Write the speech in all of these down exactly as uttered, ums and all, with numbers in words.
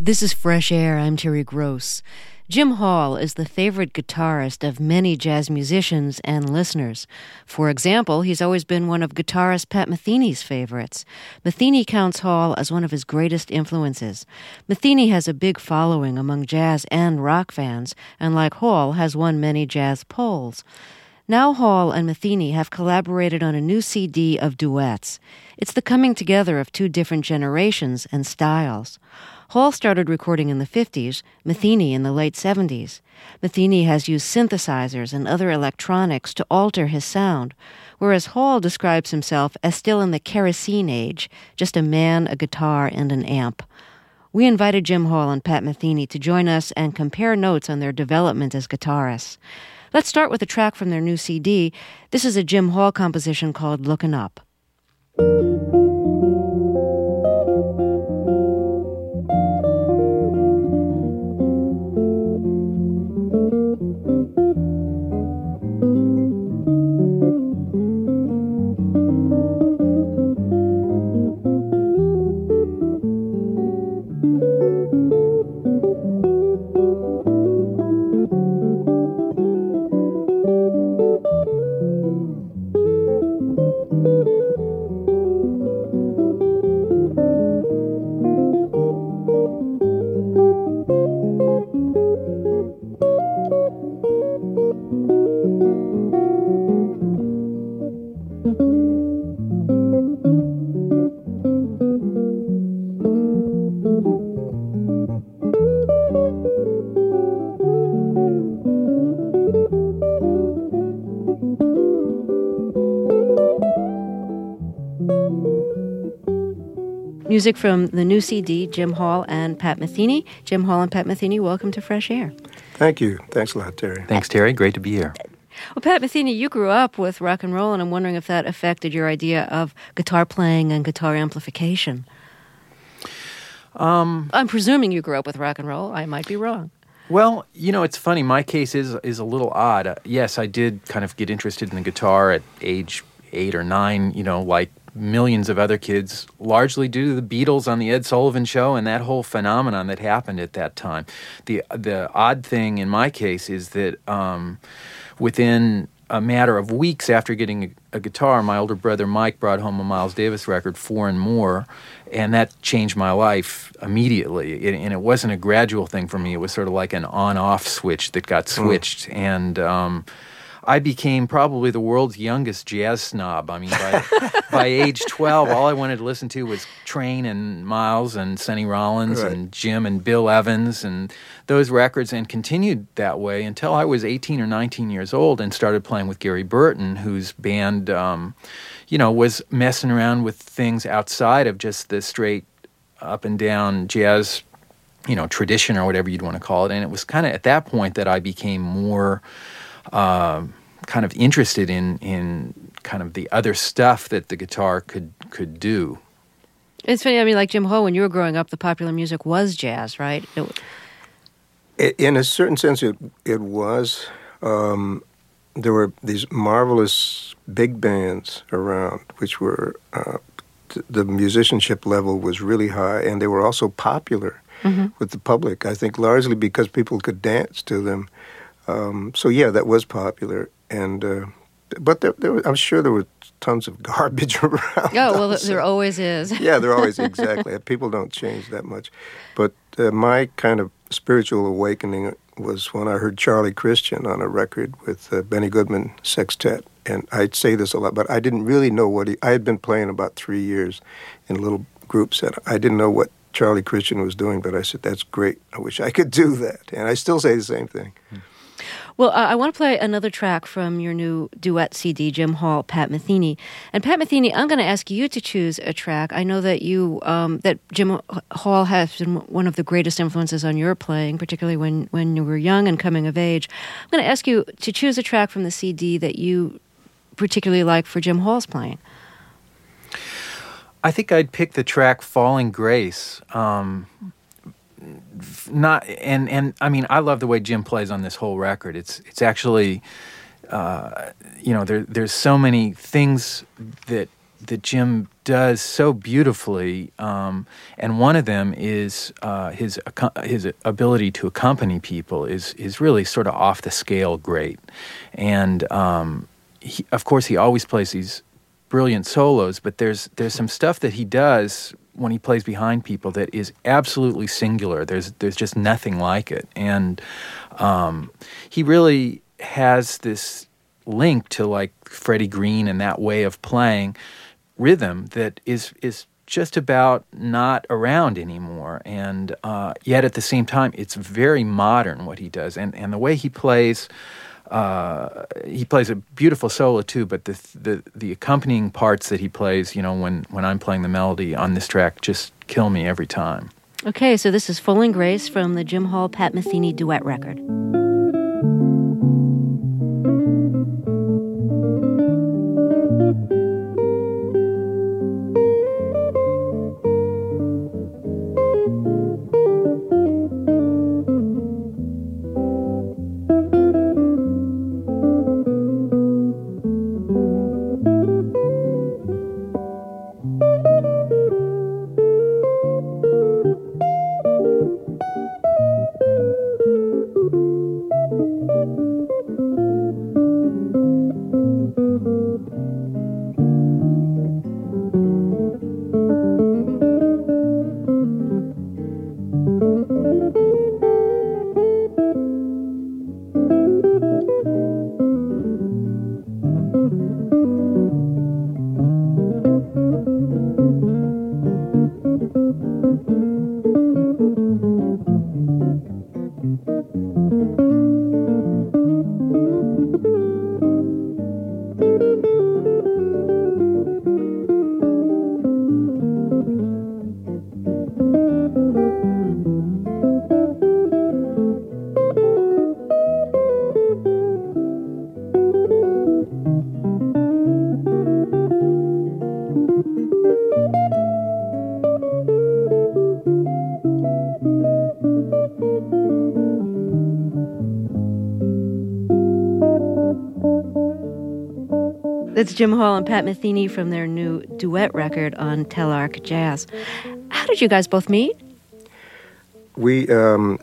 This is Fresh Air. I'm Terry Gross. Jim Hall is the favorite guitarist of many jazz musicians and listeners. For example, he's always been one of guitarist Pat Metheny's favorites. Metheny counts Hall as one of his greatest influences. Metheny has a big following among jazz and rock fans, and like Hall, has won many jazz polls. Now Hall and Metheny have collaborated on a new C D of duets. It's the coming together of two different generations and styles. Hall started recording in the fifties, Metheny in the late seventies. Metheny has used synthesizers and other electronics to alter his sound, whereas Hall describes himself as still in the kerosene age, just a man, a guitar, and an amp. We invited Jim Hall and Pat Metheny to join us and compare notes on their development as guitarists. Let's start with a track from their new C D. This is a Jim Hall composition called Lookin' Up. Music from the new C D, Jim Hall and Pat Metheny. Jim Hall and Pat Metheny, welcome to Fresh Air. Thank you. Thanks a lot, Terry. Thanks, Terry. Great to be here. Well, Pat Metheny, you grew up with rock and roll, and I'm wondering if that affected your idea of guitar playing and guitar amplification. Um, I'm presuming you grew up with rock and roll. I might be wrong. Well, you know, it's funny. My case is is a little odd. Uh, yes, I did kind of get interested in the guitar at age eight or nine, you know, like millions of other kids, largely due to the Beatles on the Ed Sullivan Show and that whole phenomenon that happened at that time. The the odd thing in my case is that um, within a matter of weeks after getting a, a guitar, my older brother Mike brought home a Miles Davis record, Four and More, and that changed my life immediately. It, and it wasn't a gradual thing for me. It was sort of like an on-off switch that got switched. Mm. And um, I became probably the world's youngest jazz snob. I mean, by, by age twelve, all I wanted to listen to was Train and Miles and Sonny Rollins right. and Jim and Bill Evans and those records, and continued that way until I was eighteen or nineteen years old and started playing with Gary Burton, whose band, um, you know, was messing around with things outside of just the straight up and down jazz, you know, tradition or whatever you'd want to call it. And it was kind of at that point that I became more Uh, kind of interested in in kind of the other stuff that the guitar could could do. It's funny. I mean, like Jim Hall, when you were growing up, the popular music was jazz, right? It, in a certain sense, it it was. Um, there were these marvelous big bands around, which were uh, th- the musicianship level was really high, and they were also popular mm-hmm. with the public. I think largely because people could dance to them. Um, so yeah, that was popular, and uh, but there, there was, I'm sure there was tons of garbage around. Oh well, also. There always is. Yeah, there always exactly. People don't change that much, but uh, my kind of spiritual awakening was when I heard Charlie Christian on a record with uh, Benny Goodman Sextet, and I'd say this a lot, but I didn't really know what he. I had been playing about three years in little groups, and I didn't know what Charlie Christian was doing, but I said, "That's great. I wish I could do that," and I still say the same thing. Hmm. Well, uh, I want to play another track from your new duet C D, Jim Hall, Pat Metheny. And Pat Metheny, I'm going to ask you to choose a track. I know that you um, that Jim Hall has been one of the greatest influences on your playing, particularly when, when you were young and coming of age. I'm going to ask you to choose a track from the C D that you particularly like for Jim Hall's playing. I think I'd pick the track Falling Grace. Um Not and and I mean I love the way Jim plays on this whole record. It's it's actually uh, you know there there's so many things that that Jim does so beautifully, um, and one of them is uh, his his ability to accompany people is is really sort of off the scale great, and um, he, of course he always plays these brilliant solos, but there's there's some stuff that he does when he plays behind people that is absolutely singular. There's there's just nothing like it, and um, he really has this link to like Freddie Green and that way of playing rhythm that is is just about not around anymore, and uh, yet at the same time it's very modern what he does, and and the way he plays. Uh, he plays a beautiful solo too, but the, the the accompanying parts that he plays, you know, when, when I'm playing the melody on this track, just kill me every time. Okay, so this is Full and Grace from the Jim Hall Pat Metheny duet record. That's Jim Hall and Pat Metheny from their new duet record on Telarc Jazz. How did you guys both meet? We, um,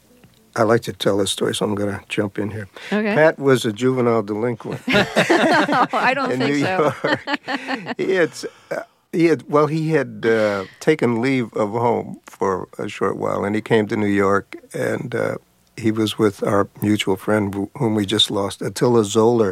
I like to tell this story, so I'm going to jump in here. Okay. Pat was a juvenile delinquent. Oh, I don't in think New so. York. he had, uh, he had, well, he had uh, taken leave of home for a short while, and he came to New York, and uh, he was with our mutual friend whom we just lost, Attila Zoller.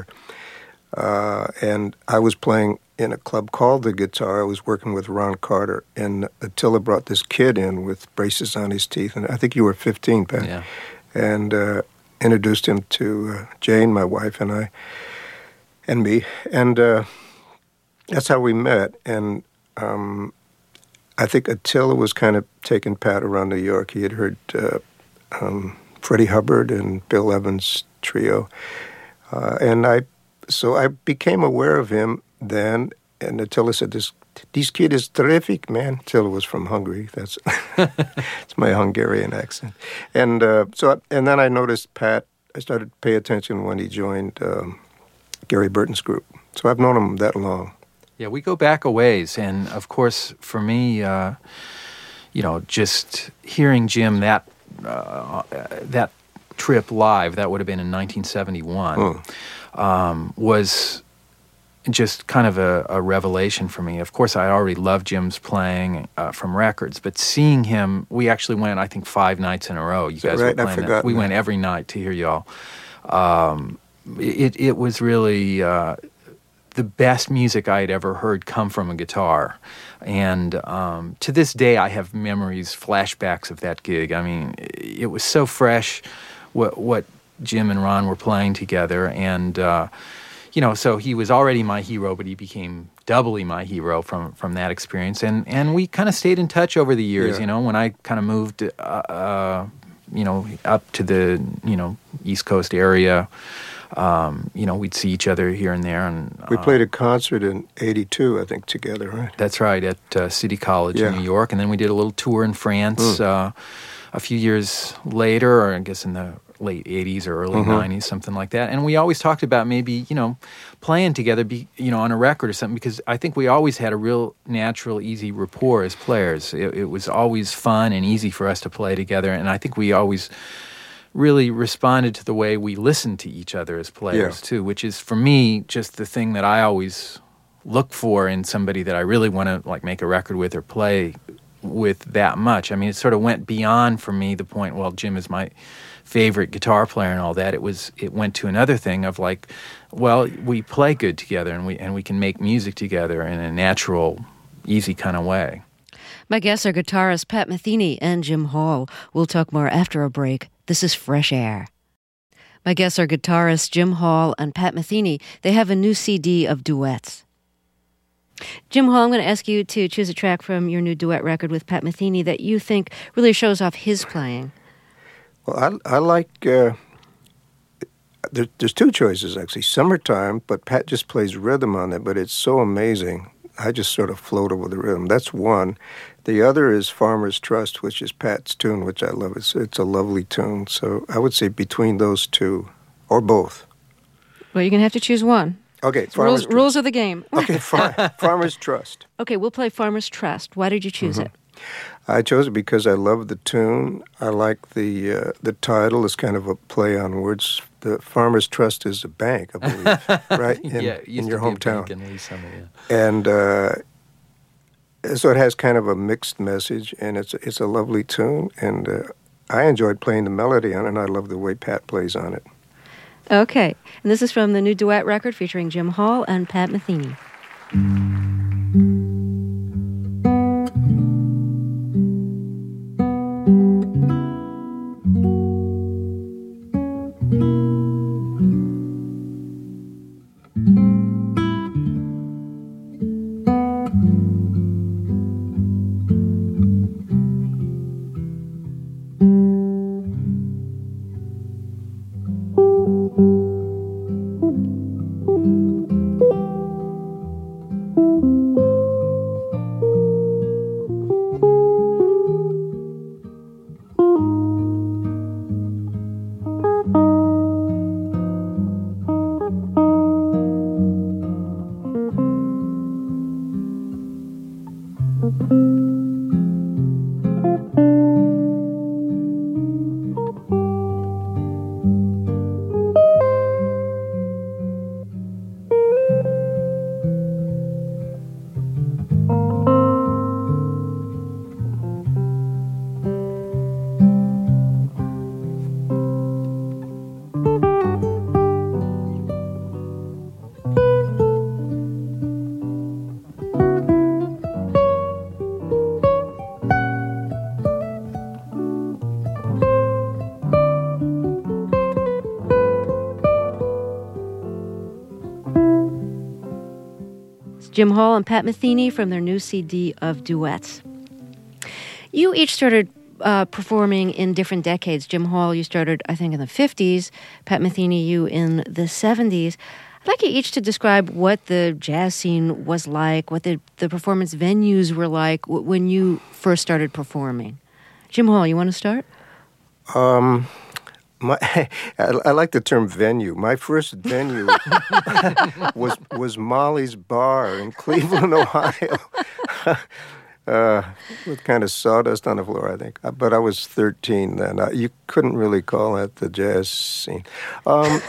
Uh, and I was playing in a club called The Guitar. I was working with Ron Carter, and Attila brought this kid in with braces on his teeth, and I think you were fifteen, Pat, yeah. and uh, introduced him to uh, Jane, my wife, and I, and me, and uh, that's how we met. And um, I think Attila was kind of taking Pat around New York. He had heard uh, um, Freddie Hubbard and Bill Evans' trio, uh, and I. So I became aware of him then, and Attila said, "This this kid is terrific, man." Attila was from Hungary. That's it's my Hungarian accent. And uh, so, I, and then I noticed Pat. I started to pay attention when he joined um, Gary Burton's group. So I've known him that long. Yeah, we go back a ways, and of course, for me, uh, you know, just hearing Jim that uh, that trip live, that would have been in nineteen seventy-one. Mm. Um, was just kind of a, a revelation for me. Of course, I already loved Jim's playing uh, from records, but seeing him, we actually went, I think, five nights in a row. You guys right? were playing that. We that. went every night to hear y'all. Um, it, it was really uh, the best music I had ever heard come from a guitar. And um, to this day, I have memories, flashbacks of that gig. I mean, it was so fresh, what what Jim and Ron were playing together, and uh, you know, so he was already my hero, but he became doubly my hero from from that experience, and and we kind of stayed in touch over the years. Yeah. You know, when I kind of moved, uh, uh, you know, up to the you know East Coast area, um, you know, we'd see each other here and there, and uh, we played a concert in eighty-two, I think, together, right? That's right, at uh, City College yeah. in New York, and then we did a little tour in France. Mm. Uh, a few years later, or I guess in the late eighties or early Mm-hmm. nineties, something like that. And we always talked about maybe, you know, playing together, be, you know, on a record or something, because I think we always had a real natural, easy rapport as players. It, it was always fun and easy for us to play together, and I think we always really responded to the way we listened to each other as players, Yeah. too, which is, for me, just the thing that I always look for in somebody that I really want to, like, make a record with or play with that much. I mean, it sort of went beyond, for me, the point, well, Jim is my favorite guitar player and all that. It was, it went to another thing of, like, well, we play good together, and we and we can make music together in a natural, easy kind of way. My guests are guitarist Pat Metheny and Jim Hall. We'll talk more after a break. This is Fresh Air. My guests are guitarists Jim Hall and Pat Metheny. They have a new C D of duets. Jim Hall, I'm going to ask you to choose a track from your new duet record with Pat Metheny that you think really shows off his playing. Well, I, I like, uh, there, there's two choices, actually. Summertime, but Pat just plays rhythm on it, but it's so amazing. I just sort of float over the rhythm. That's one. The other is Farmer's Trust, which is Pat's tune, which I love. It's, it's a lovely tune. So I would say between those two, or both. Well, you're going to have to choose one. Okay, It's rules, rules of the game. Okay, far, Farmer's Trust. Okay, we'll play Farmer's Trust. Why did you choose Mm-hmm. it? I chose it because I love the tune. I like the uh, the title. It's kind of a play on words. The Farmer's Trust is a bank, I believe, right? In, yeah, it used in your to be a hometown. bank in Lee Summit, yeah. And uh, so it has kind of a mixed message, and it's it's a lovely tune. And uh, I enjoyed playing the melody on it, and I love the way Pat plays on it. Okay, and this is from the new duet record featuring Jim Hall and Pat Metheny. Jim Hall and Pat Metheny from their new C D of duets. You each started uh, performing in different decades. Jim Hall, you started, I think, in the fifties. Pat Metheny, you in the seventies. I'd like you each to describe what the jazz scene was like, what the, the performance venues were like w- when you first started performing. Jim Hall, you want to start? Um, my, I, I like the term venue. My first venue was was Molly's Bar in Cleveland, Ohio, uh, with kind of sawdust on the floor, I think. But I was thirteen then. Uh, you couldn't really call that the jazz scene. Um,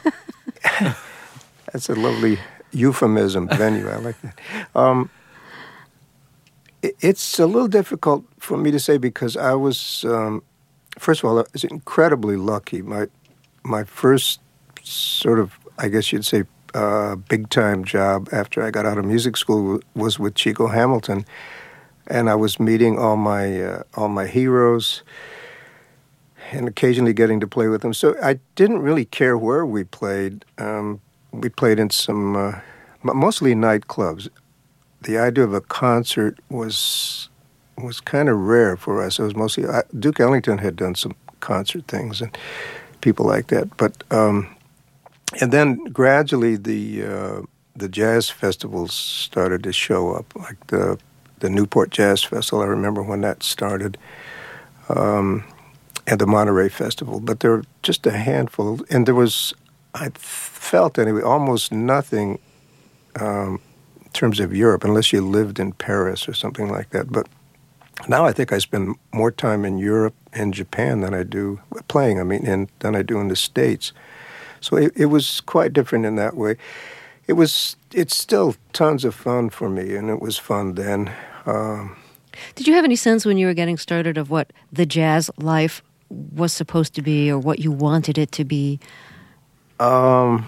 that's a lovely euphemism, venue. I like that. Um, it, it's a little difficult for me to say because I was... Um, First of all, I was incredibly lucky. My my first sort of, I guess you'd say, uh, big-time job after I got out of music school was with Chico Hamilton, and I was meeting all my uh, all my heroes and occasionally getting to play with them. So I didn't really care where we played. Um, we played in some, uh, mostly nightclubs. The idea of a concert was... was kind of rare for us. It was mostly uh, Duke Ellington had done some concert things and people like that. But um, and then gradually the uh, the jazz festivals started to show up, like the the Newport Jazz Festival. I remember when that started, um, and the Monterey Festival, but there were just a handful, and there was, I felt anyway, almost nothing um, in terms of Europe, unless you lived in Paris or something like that. But now I think I spend more time in Europe and Japan than I do playing, I mean, in, than I do in the States. So it, it was quite different in that way. It was, it's still tons of fun for me, and it was fun then. Um, Did you have any sense when you were getting started of what the jazz life was supposed to be or what you wanted it to be? Um,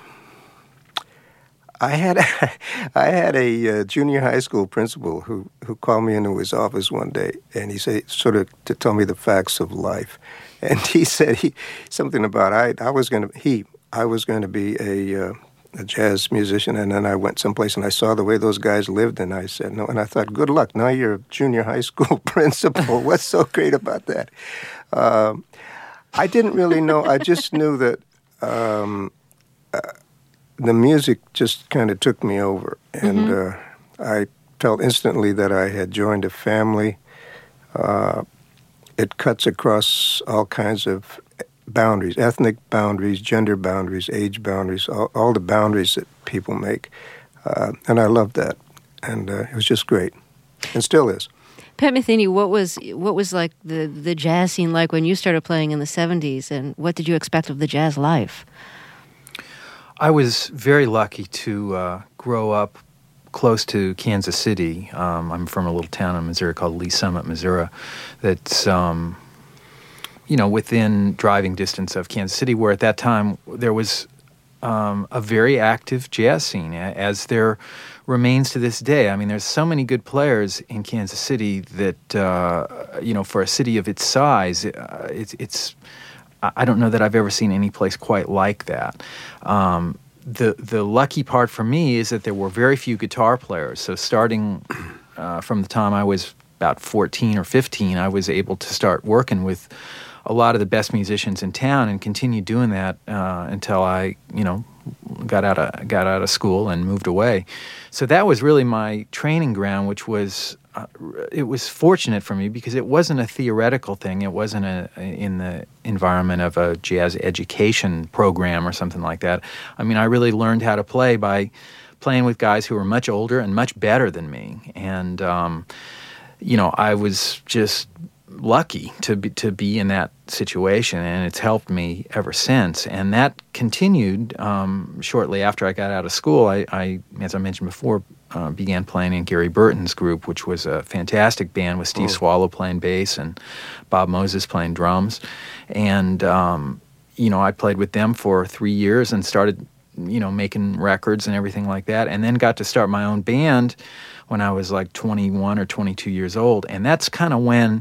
I had I had a uh, junior high school principal who, who called me into his office one day, and he said sort of to tell me the facts of life, and he said he something about I I was going to he I was going to be a uh, a jazz musician, and then I went someplace and I saw the way those guys lived, and I said no, and I thought, good luck. Now you're a junior high school principal. What's so great about that? Um, I didn't really know. I just knew that. Um, uh, the music just kind of took me over, and mm-hmm. uh, I felt instantly that I had joined a family. Uh, it cuts across all kinds of boundaries, ethnic boundaries, gender boundaries, age boundaries, all, all the boundaries that people make, uh, and I loved that, and uh, it was just great, and still is. Pat Metheny, what was what was like the, the jazz scene like when you started playing in the seventies, and what did you expect of the jazz life? I was very lucky to uh, grow up close to Kansas City. Um, I'm from a little town in Missouri called Lee Summit, Missouri, that's, um, you know, within driving distance of Kansas City, where at that time there was um, a very active jazz scene, as there remains to this day. I mean, there's so many good players in Kansas City that, uh, you know, for a city of its size, uh, it's it's... I don't know that I've ever seen any place quite like that. Um, the the lucky part for me is that there were very few guitar players. So starting uh, from the time I was about fourteen or fifteen, I was able to start working with a lot of the best musicians in town and continue doing that uh, until I, you know, got out of got out of school and moved away. So that was really my training ground, which was. Uh, it was fortunate for me because it wasn't a theoretical thing. It wasn't a, in the environment of a jazz education program or something like that. I mean, I really learned how to play by playing with guys who were much older and much better than me. And, um, you know, I was just lucky to be, to be in that situation, and it's helped me ever since. And that continued um, shortly after I got out of school. I, I as I mentioned before, Uh, began playing in Gary Burton's group, which was a fantastic band with Steve oh. Swallow playing bass and Bob Moses playing drums. And, um, you know, I played with them for three years and started, you know, making records and everything like that, and then got to start my own band when I was like twenty-one or twenty-two years old. And that's kind of when,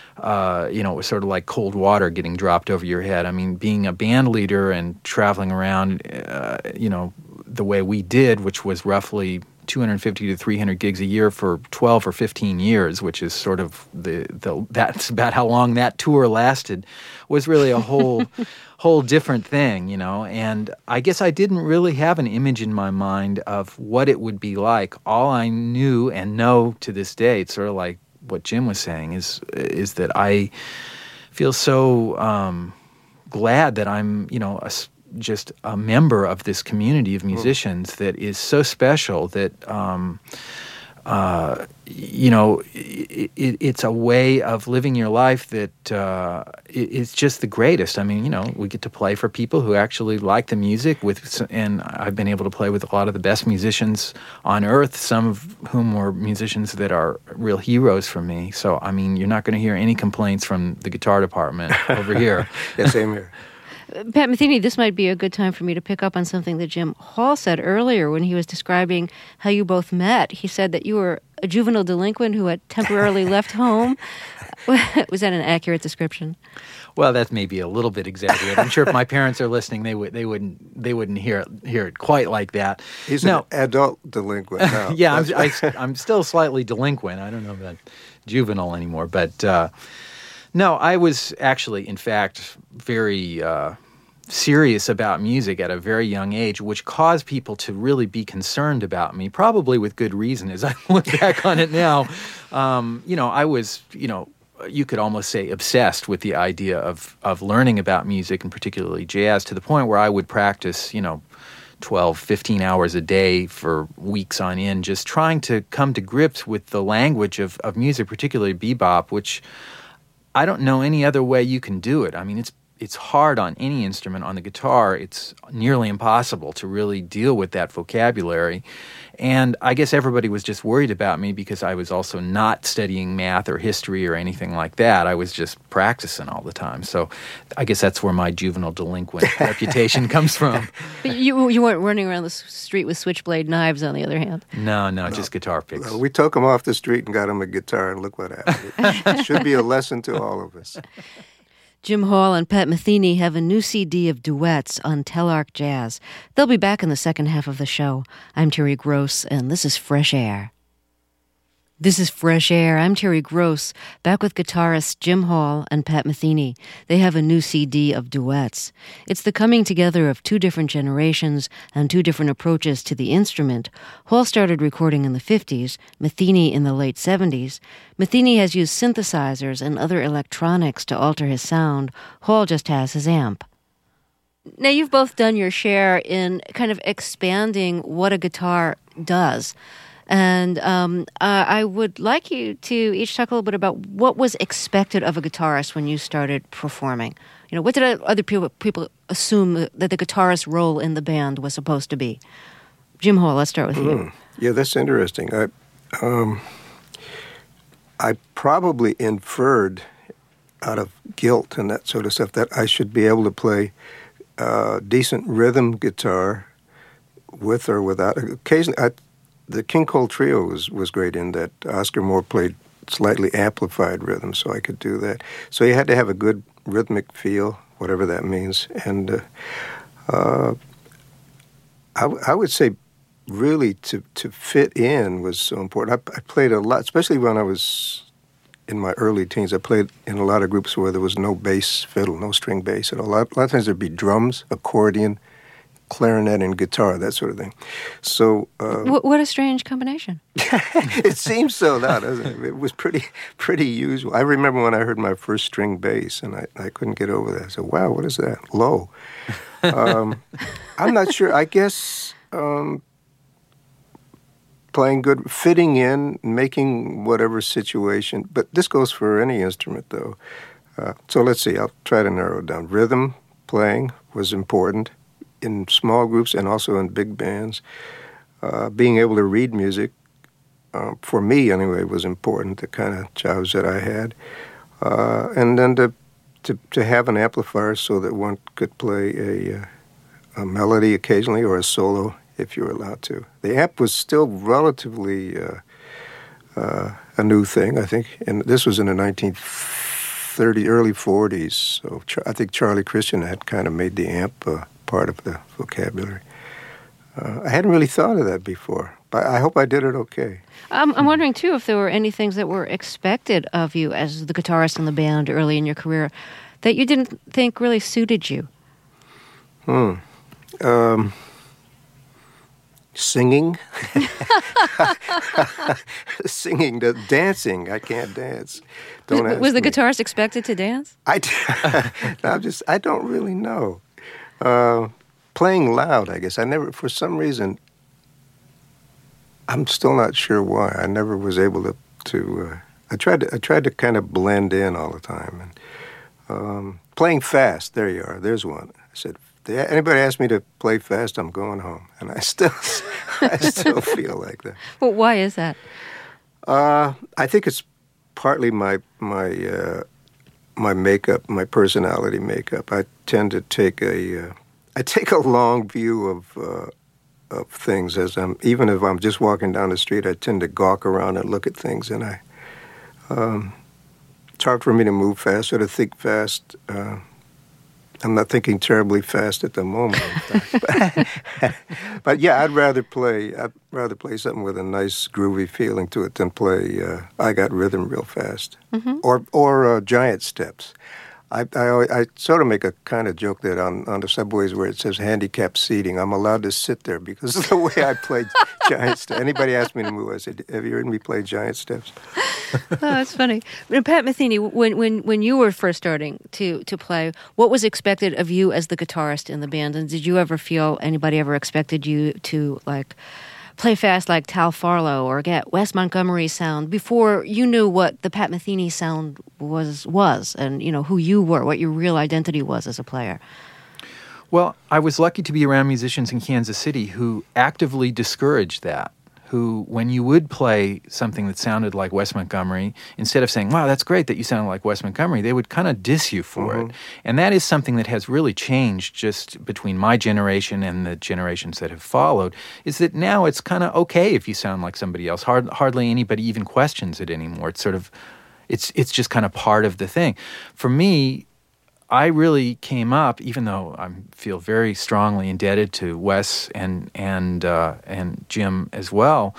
uh, you know, it was sort of like cold water getting dropped over your head. I mean, being a band leader and traveling around, uh, you know, the way we did, which was roughly two hundred fifty to three hundred gigs a year for twelve or fifteen years, which is sort of the, the that's about how long that tour lasted, was really a whole whole different thing, you know. And I guess I didn't really have an image in my mind of what it would be like. All I knew and know to this day, it's sort of like what Jim was saying, is is that I feel so um, glad that I'm, you know, a just a member of this community of musicians mm. that is so special that, um, uh, you know, it, it, it's a way of living your life that uh, it, it's just the greatest. I mean, you know, we get to play for people who actually like the music, with, and I've been able to play with a lot of the best musicians on earth, some of whom were musicians that are real heroes for me. So, I mean, you're not going to hear any complaints from the guitar department over here. Yeah, same here. Pat Metheny, this might be a good time for me to pick up on something that Jim Hall said earlier when he was describing how you both met. He said that you were a juvenile delinquent who had temporarily left home. Was that an accurate description? Well, that may be a little bit exaggerated. I'm sure if my parents are listening, they would they wouldn't they wouldn't hear it, hear it quite like that. He's now, an adult delinquent now. Yeah, I'm, I, I'm still slightly delinquent. I don't know about juvenile anymore, but uh, no, I was actually, in fact, very uh, serious about music at a very young age, which caused people to really be concerned about me, probably with good reason as I look back on it now. Um, you know, I was, you know, you could almost say obsessed with the idea of of learning about music, and particularly jazz, to the point where I would practice, you know, twelve, fifteen hours a day for weeks on end, just trying to come to grips with the language of, of music, particularly bebop, which I don't know any other way you can do it. I mean, it's it's hard on any instrument. On the guitar, it's nearly impossible to really deal with that vocabulary. And I guess everybody was just worried about me because I was also not studying math or history or anything like that. I was just practicing all the time. So I guess that's where my juvenile delinquent reputation comes from. But you you weren't running around the s- street with switchblade knives, on the other hand. No, no, no. Just guitar picks. Well, we took him off the street and got him a guitar, and look what happened. It should be a lesson to all of us. Jim Hall and Pat Metheny have a new C D of duets on Telarc Jazz. They'll be back in the second half of the show. I'm Terry Gross, and this is Fresh Air. This is Fresh Air. I'm Terry Gross, back with guitarists Jim Hall and Pat Metheny. They have a new C D of duets. It's the coming together of two different generations and two different approaches to the instrument. Hall started recording in the fifties, Metheny in the late seventies. Metheny has used synthesizers and other electronics to alter his sound. Hall just has his amp. Now, you've both done your share in kind of expanding what a guitar does. And um, uh, I would like you to each talk a little bit about what was expected of a guitarist when you started performing. You know, what did other people, people assume that the guitarist's role in the band was supposed to be? Jim Hall, let's start with mm. you. Yeah, that's interesting. I, um, I probably inferred out of guilt and that sort of stuff that I should be able to play uh, decent rhythm guitar with or without. Occasionally, I, the King Cole Trio was, was great in that Oscar Moore played slightly amplified rhythm, so I could do that. So you had to have a good rhythmic feel, whatever that means. And uh, uh, I, w- I would say really to, to fit in was so important. I, I played a lot, especially when I was in my early teens. I played in a lot of groups where there was no bass fiddle, no string bass at all. A lot, a lot of times there'd be drums, accordion, clarinet, and guitar, that sort of thing. So, uh, what, what a strange combination! It seems so now, doesn't it? It was pretty, pretty usual. I remember when I heard my first string bass, and I, I couldn't get over that. I said, "Wow, what is that? Low." Um, I'm not sure. I guess um, playing good, fitting in, making whatever situation. But this goes for any instrument, though. Uh, so let's see. I'll try to narrow it down. Rhythm playing was important in small groups and also in big bands. Uh, being able to read music, uh, for me anyway, was important, the kind of jobs that I had. Uh, and then to, to to have an amplifier so that one could play a, a melody occasionally or a solo if you were allowed to. The amp was still relatively uh, uh, a new thing, I think. And this was in the nineteen thirties, early forties. So I think Charlie Christian had kind of made the amp uh, part of the vocabulary. Uh, I hadn't really thought of that before, but I hope I did it okay. Um, I'm wondering, too, if there were any things that were expected of you as the guitarist in the band early in your career that you didn't think really suited you. Hmm. Um, singing. Singing, the dancing. I can't dance. Don't was ask was the me. guitarist expected to dance? I, no, I'm just, I don't really know. Uh, playing loud, I guess. I never, for some reason, I'm still not sure why. I never was able to. to uh, I tried to. I tried to kind of blend in all the time. And um, playing fast. There you are. There's one. I said, if anybody ask me to play fast, I'm going home. And I still, I still feel like that. Well, why is that? Uh, I think it's partly my my uh, my makeup, my personality makeup. I tend to take a uh, I take a long view of uh, of things as I'm. Even if I'm just walking down the street, I tend to gawk around and look at things, and I. Um, it's hard for me to move fast or to think fast. Uh, I'm not thinking terribly fast at the moment. but, but yeah, I'd rather play. I'd rather play something with a nice groovy feeling to it than play. Uh, I got rhythm real fast, mm-hmm. or or uh, giant steps. I, I I sort of make a kind of joke that on, on the subways where it says handicapped seating, I'm allowed to sit there because of the way I play Giant steps. Anybody asked me to move, I said, have you heard me play giant steps? Oh, that's funny. Pat Metheny, when, when, when you were first starting to, to play, what was expected of you as the guitarist in the band? And did you ever feel anybody ever expected you to, like, play fast like Tal Farlow or get Wes Montgomery sound before you knew what the Pat Metheny sound was, was and, you know, who you were, what your real identity was as a player? Well, I was lucky to be around musicians in Kansas City who actively discouraged that, who, when you would play something that sounded like Wes Montgomery, instead of saying, wow, that's great that you sound like Wes Montgomery, they would kind of diss you for mm-hmm. it. And that is something that has really changed just between my generation and the generations that have followed, is that now it's kind of okay if you sound like somebody else. Hard, hardly anybody even questions it anymore. It's sort of, it's it's just kind of part of the thing. For me, I really came up, even though I feel very strongly indebted to Wes and and uh, and Jim as well.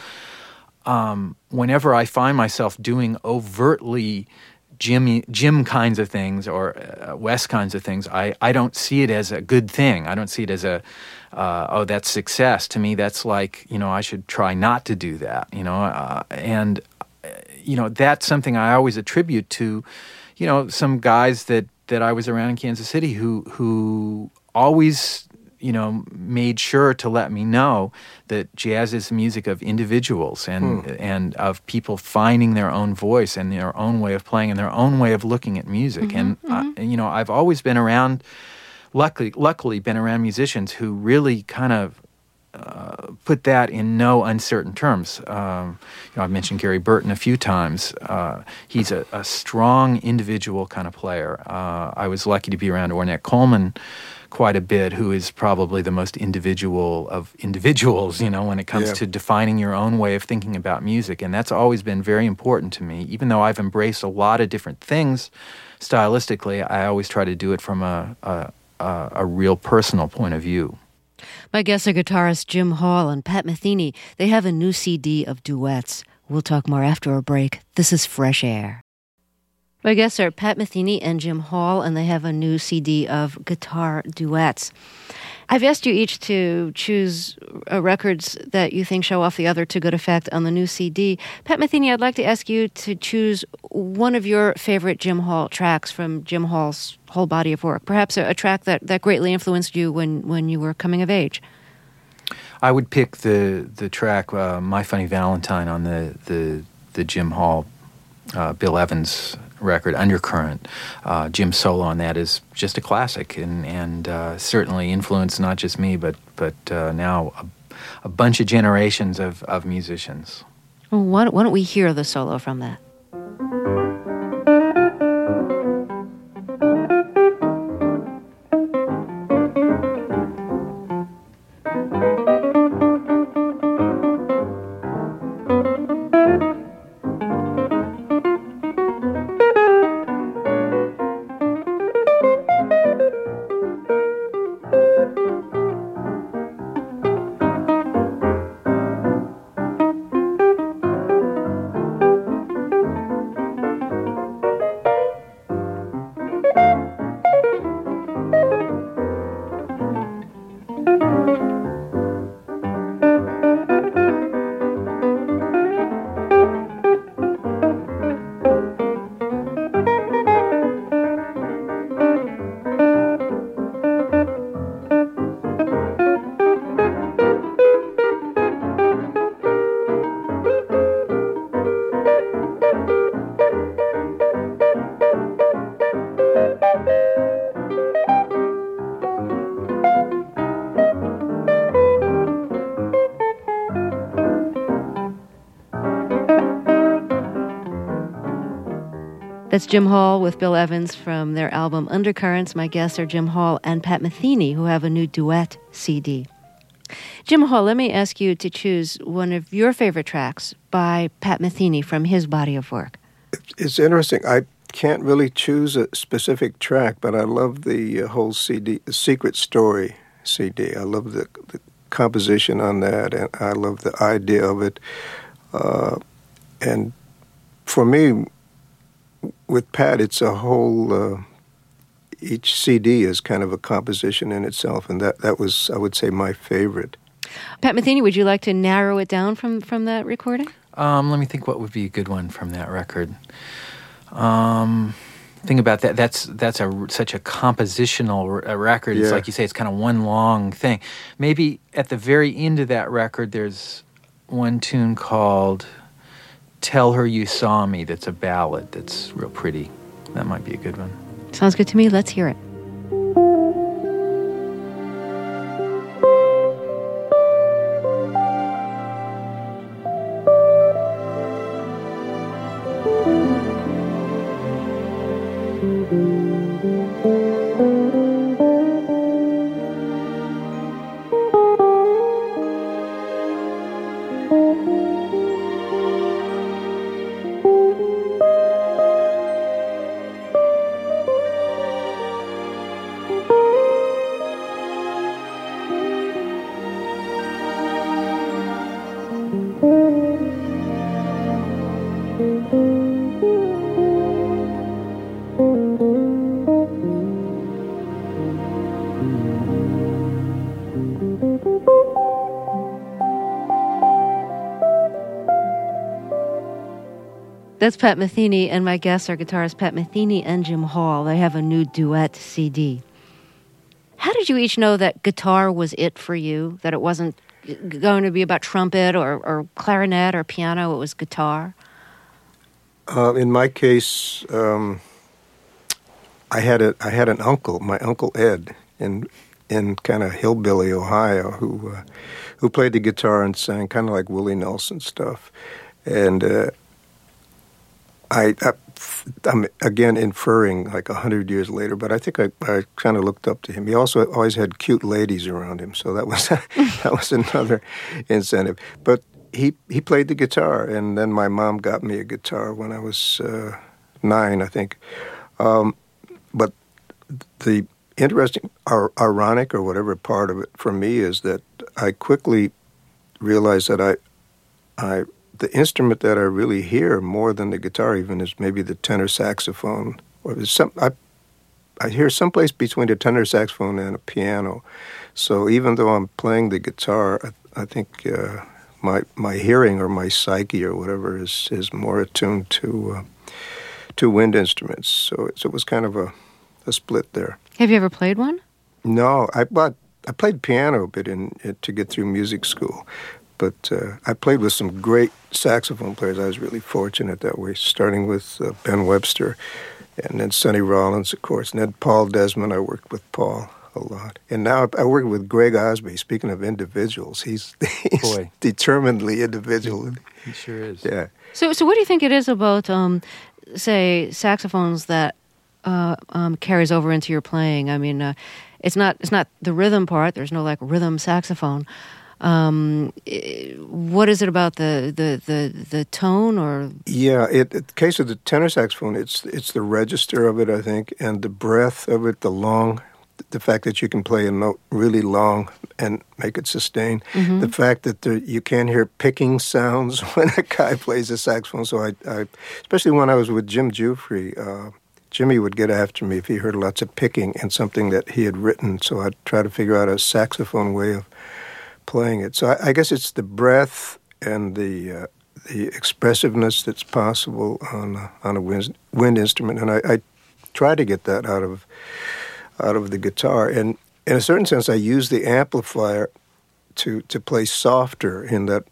Um, whenever I find myself doing overtly Jim Jim kinds of things or uh, Wes kinds of things, I, I don't see it as a good thing. I don't see it as a uh, oh, that's success. To me, that's like, you know, I should try not to do that. You know, uh, and uh, you know, that's something I always attribute to, you know, some guys that. that I was around in Kansas City who who always, you know, made sure to let me know that jazz is the music of individuals and hmm. and of people finding their own voice and their own way of playing and their own way of looking at music. Mm-hmm, and, mm-hmm. I, you know, I've always been around, luckily, luckily been around musicians who really kind of Uh, put that in no uncertain terms. Um, you know, I've mentioned Gary Burton a few times. Uh, he's a, a strong individual kind of player. Uh, I was lucky to be around Ornette Coleman quite a bit, who is probably the most individual of individuals, you know, when it comes yeah. to defining your own way of thinking about music. And that's always been very important to me. Even though I've embraced a lot of different things stylistically, I always try to do it from a, a, a, a real personal point of view. My guests are guitarist Jim Hall and Pat Metheny. They have a new C D of duets. We'll talk more after a break. This is Fresh Air. My guests are Pat Metheny and Jim Hall, and they have a new C D of guitar duets. I've asked you each to choose uh, records that you think show off the other to good effect on the new C D. Pat Metheny, I'd like to ask you to choose one of your favorite Jim Hall tracks from Jim Hall's whole body of work, perhaps a, a track that, that greatly influenced you when, when you were coming of age. I would pick the the track uh, "My Funny Valentine" on the the, the Jim Hall, uh, Bill Evans record, Undercurrent. Uh, Jim's solo on that is just a classic, and and uh, certainly influenced not just me, but but uh, now a, a bunch of generations of, of musicians. Well, why don't, why don't we hear the solo from that? That's Jim Hall with Bill Evans from their album Undercurrents. My guests are Jim Hall and Pat Metheny, who have a new duet C D. Jim Hall, let me ask you to choose one of your favorite tracks by Pat Metheny from his body of work. It's interesting. I can't really choose a specific track, but I love the uh, whole C D, the Secret Story C D. I love the, the composition on that, and I love the idea of it. Uh, and for me, with Pat, it's a whole, uh, each C D is kind of a composition in itself, and that, that was, I would say, my favorite. Pat Metheny, would you like to narrow it down from, from that recording? Um, let me think what would be a good one from that record. Um, think about that. That's that's a such a compositional r- a record. It's Yeah. like you say, it's kind of one long thing. Maybe at the very end of that record, there's one tune called "Tell Her You Saw Me." That's a ballad. That's real pretty. That might be a good one. Sounds good to me. Let's hear it. That's Pat Metheny, and my guests are guitarists Pat Metheny and Jim Hall. They have a new duet C D. How did you each know that guitar was it for you, that it wasn't going to be about trumpet or, or clarinet or piano, it was guitar? Uh, in my case, um, I had a I had an uncle, my Uncle Ed, in in kind of hillbilly Ohio, who uh, who played the guitar and sang kind of like Willie Nelson stuff, and uh, I, I I'm again inferring like a hundred years later, but I think I, I kind of looked up to him. He also always had cute ladies around him, so that was that was another incentive. But he he played the guitar, and then my mom got me a guitar when I was uh, nine, I think. Um, but the interesting, or ironic, or whatever part of it for me is that I quickly realized that I I. the instrument that I really hear more than the guitar even is maybe the tenor saxophone. Or there's some I, I hear someplace between a tenor saxophone and a piano. So even though I'm playing the guitar, I, I think uh, my my hearing or my psyche or whatever is is more attuned to uh, to wind instruments. So, so it was kind of a, a split there. Have you ever played one? No, I but I played piano a bit in, in to get through music school. But uh, I played with some great saxophone players. I was really fortunate that way, starting with uh, Ben Webster and then Sonny Rollins, of course, and then Paul Desmond. I worked with Paul a lot. And now I work with Greg Osby. Speaking of individuals, he's, he's Boy. determinedly individual. He sure is. Yeah. So, so what do you think it is about, um, say, saxophones that uh, um, carries over into your playing? I mean, uh, it's not it's not the rhythm part. There's no like rhythm saxophone. Um, what is it about the, the, the, the tone or? Yeah, it, in the case of the tenor saxophone, it's it's the register of it, I think, and the breath of it, the long, the fact that you can play a note really long and make it sustain. Mm-hmm. The fact that there, you can't hear picking sounds when a guy plays a saxophone. So I, I especially when I was with Jim Jufrey, uh, Jimmy would get after me if he heard lots of picking and something that he had written. So I'd try to figure out a saxophone way of playing it. So I, I guess it's the breath and the uh, the expressiveness that's possible on uh, on a wind, wind instrument, and I, I try to get that out of out of the guitar. And in a certain sense, I use the amplifier to to play softer. In that,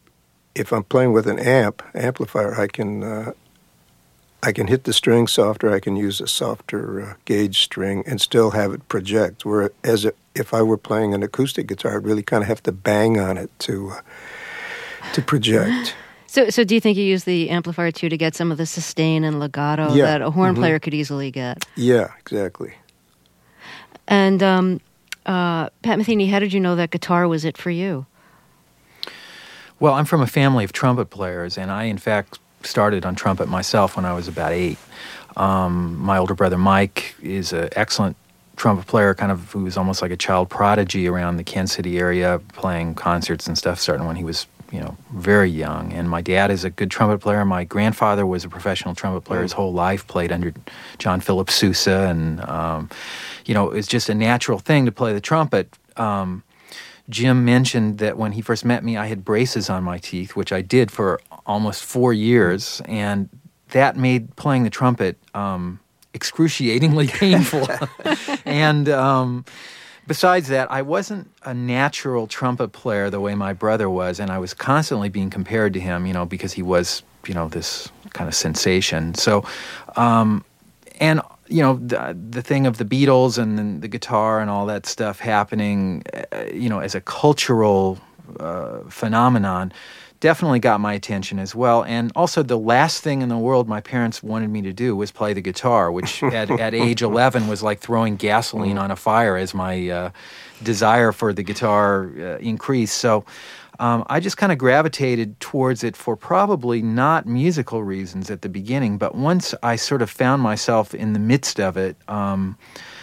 if I'm playing with an amp amplifier, I can uh, I can hit the string softer. I can use a softer uh, gauge string and still have it project. Whereas if I were playing an acoustic guitar, I'd really kind of have to bang on it to uh, to project. So, so do you think you use the amplifier too to get some of the sustain and legato Yeah. that a horn Mm-hmm. player could easily get? Yeah, exactly. And um, uh, Pat Metheny, how did you know that guitar was it for you? Well, I'm from a family of trumpet players, and I, in fact, started on trumpet myself when I was about eight. Um, my older brother Mike is an excellent trumpet player, kind of who was almost like a child prodigy around the Kansas City area, playing concerts and stuff, starting when he was, you know, very young. And my dad is a good trumpet player. My grandfather was a professional trumpet player. His whole life played under John Philip Sousa, and um, you know, it's just a natural thing to play the trumpet. Um, Jim mentioned that when he first met me, I had braces on my teeth, which I did for almost four years, and that made playing the trumpet um, excruciatingly painful. and um, besides that, I wasn't a natural trumpet player the way my brother was, and I was constantly being compared to him, you know, because he was, you know, this kind of sensation. So, um, and you know, the, the thing of the Beatles and the, the guitar and all that stuff happening, uh, you know, as a cultural uh, phenomenon, definitely got my attention as well. And also the last thing in the world my parents wanted me to do was play the guitar, which at, at age eleven was like throwing gasoline on a fire as my uh, desire for the guitar uh, increased. So um, I just kind of gravitated towards it for probably not musical reasons at the beginning, but once I sort of found myself in the midst of it um,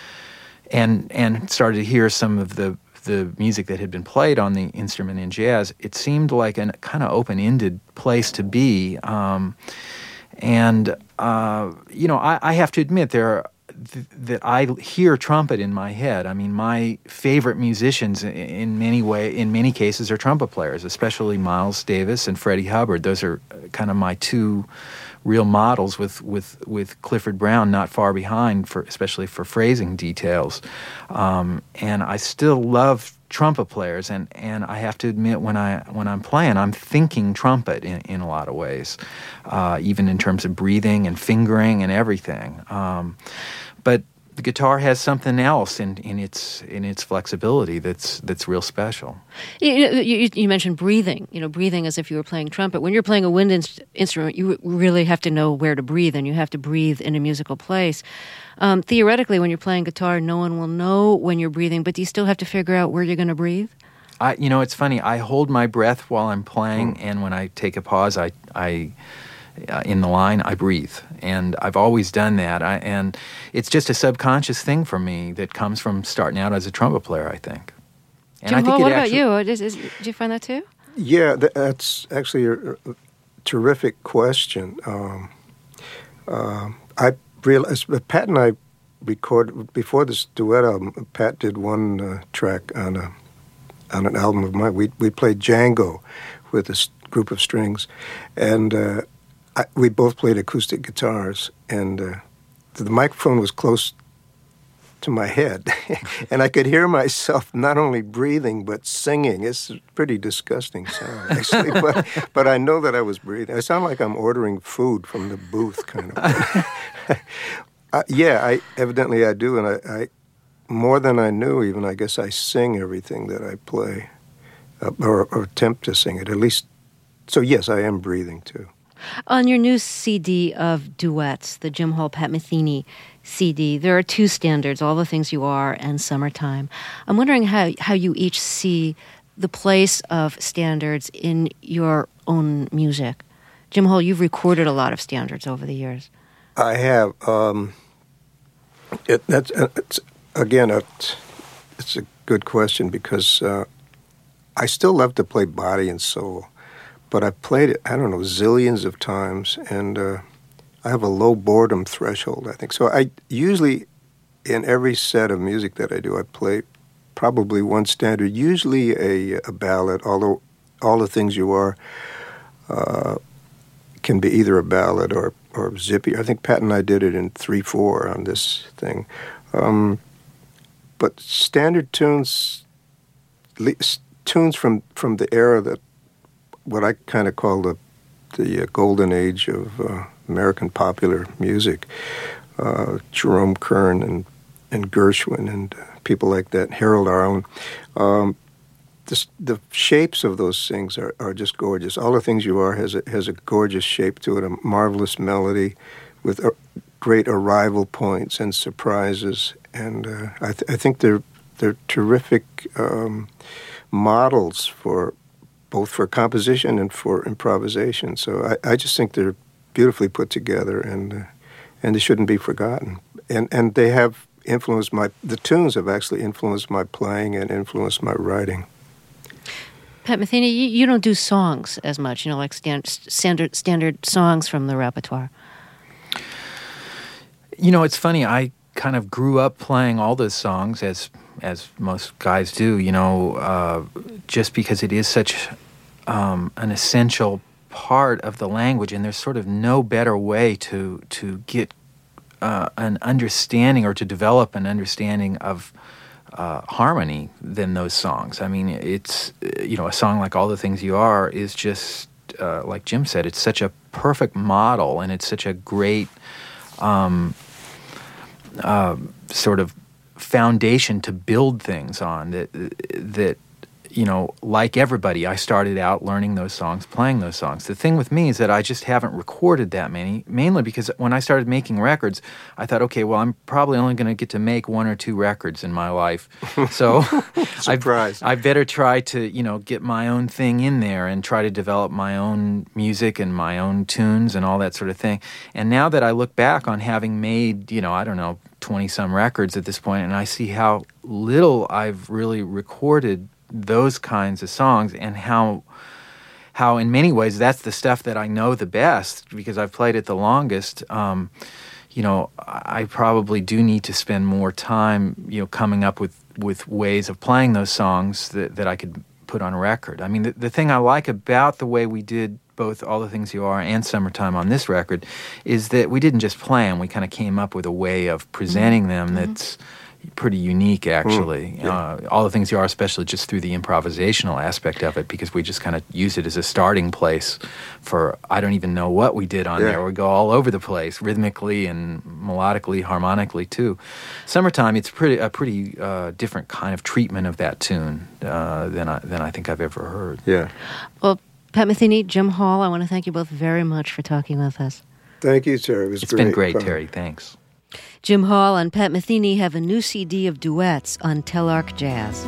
and and started to hear some of the the music that had been played on the instrument in jazz, it seemed like a kind of open-ended place to be. Um, and, uh, you know, I, I have to admit there are, th- that I hear trumpet in my head. I mean, my favorite musicians in, in many way, in many cases are trumpet players, especially Miles Davis and Freddie Hubbard. Those are kind of my two real models, with, with, with Clifford Brown not far behind, for especially for phrasing details. Um, and I still love trumpet players, and, and I have to admit when, I, when I'm playing, I'm thinking trumpet in, in a lot of ways, uh, even in terms of breathing and fingering and everything. Um, but the guitar has something else in, in its in its flexibility that's that's real special. You, you, you mentioned breathing. You know, breathing as if you were playing trumpet. When you're playing a wind in- instrument, you really have to know where to breathe, and you have to breathe in a musical place. Um, theoretically, when you're playing guitar, no one will know when you're breathing, but do you still have to figure out where you're going to breathe? I, you know, it's funny. I hold my breath while I'm playing, mm. and when I take a pause, I I. Uh, in the line, I breathe, and I've always done that. I, and it's just a subconscious thing for me that comes from starting out as a trumpet player, I think. And Jim I think Hall, it what actually, about you? Is, is, do you find that too? Yeah, th- that's actually a, a terrific question. Um, uh, I realized, Pat and I recorded before this duet album. Pat did one uh, track on a on an album of mine. We we played Django with a s- group of strings, and. Uh, I, we both played acoustic guitars, and uh, the microphone was close to my head, and I could hear myself not only breathing but singing. It's a pretty disgusting sound, actually, but but I know that I was breathing. I sound like I'm ordering food from the booth, kind of. uh, yeah, I evidently I do, and I, I more than I knew. Even I guess I sing everything that I play, uh, or, or attempt to sing it at least. So yes, I am breathing too. On your new C D of duets, the Jim Hall Pat Metheny C D, there are two standards, All the Things You Are and Summertime. I'm wondering how, how you each see the place of standards in your own music. Jim Hall, you've recorded a lot of standards over the years. I have. Um, it, that's, it's, again, it's, it's a good question because uh, I still love to play body and soul. But I've played it, I don't know, zillions of times, and uh, I have a low boredom threshold, I think. So I usually, in every set of music that I do, I play probably one standard, usually a, a ballad, although All the Things You Are uh, can be either a ballad or, or zippy. I think Pat and I did it in three four on this thing. Um, but standard tunes, tunes from, from the era that what I kind of call the the uh, golden age of uh, American popular music, uh, Jerome Kern and and Gershwin and uh, people like that, Harold Arlen. Um, this, the shapes of those things are, are just gorgeous. All the Things You Are has a, has a gorgeous shape to it, a marvelous melody with a, great arrival points and surprises, and uh, I, th- I think they're they're terrific um, models for. Both for composition and for improvisation. So I, I just think they're beautifully put together, and uh, and they shouldn't be forgotten. And and they have influenced my, the tunes have actually influenced my playing and influenced my writing. Pat Metheny, you, you don't do songs as much, you know, like stand, standard standard songs from the repertoire. You know, it's funny, I kind of grew up playing all those songs, as as most guys do, you know, uh, just because it is such um, an essential part of the language, and there's sort of no better way to to get uh, an understanding or to develop an understanding of uh, harmony than those songs. I mean, it's, you know, a song like All the Things You Are is just, uh, like Jim said, it's such a perfect model, and it's such a great um, uh, sort of foundation to build things on, that that you know, like everybody, I started out learning those songs, playing those songs. The thing with me is that I just haven't recorded that many, mainly because when I started making records, I thought, okay, well, I'm probably only going to get to make one or two records in my life. So Surprise. I better try to, you know, get my own thing in there and try to develop my own music and my own tunes and all that sort of thing. And now that I look back on having made, you know, I don't know, twenty-some records at this point, and I see how little I've really recorded those kinds of songs, and how how in many ways that's the stuff that I know the best because I've played it the longest. Um, you know, I probably do need to spend more time, you know, coming up with, with ways of playing those songs that, that I could put on a record. I mean, the, the thing I like about the way we did both All the Things You Are and Summertime on this record is that we didn't just play them, we kind of came up with a way of presenting them mm-hmm. that's pretty unique, actually. Mm, yeah. uh, All the Things You Are, especially just through the improvisational aspect of it, because we just kind of use it as a starting place for, I don't even know what we did on yeah. there. We go all over the place, rhythmically and melodically, harmonically, too. Summertime, it's pretty a pretty uh, different kind of treatment of that tune uh, than, I, than I think I've ever heard. Yeah. Well, Pat Metheny, Jim Hall, I want to thank you both very much for talking with us. Thank you, Terry. It was it's great. been great, fun. Terry. Thanks. Jim Hall and Pat Metheny have a new C D of duets on Telarc Jazz.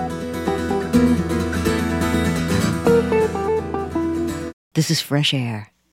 This is Fresh Air.